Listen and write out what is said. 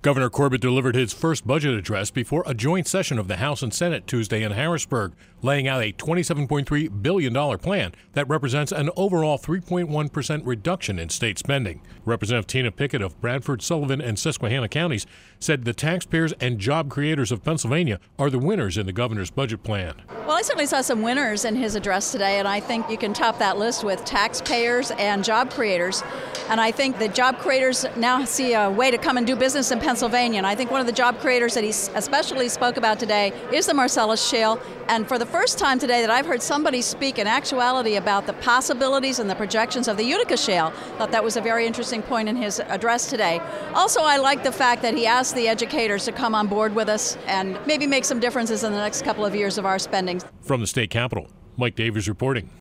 Governor Corbett delivered his first budget address before a joint session of the House and Senate Tuesday in Harrisburg, laying out a $27.3 billion plan that represents an overall 3.1% reduction in state spending. Representative Tina Pickett of Bradford, Sullivan, and Susquehanna counties said the taxpayers and job creators of Pennsylvania are the winners in the governor's budget plan. Well, I certainly saw some winners in his address today, and I think you can top that list with taxpayers and job creators. And I think the job creators now see a way to come and do business in Pennsylvania. And I think one of the job creators that he especially spoke about today is the Marcellus Shale. And for the first time today that I've heard somebody speak in actuality about the possibilities and the projections of the Utica Shale. I thought that was a very interesting point in his address today. Also, I like the fact that he asked the educators to come on board with us and maybe make some differences in the next couple of years of our spending. From the state capitol, Mike Davies reporting.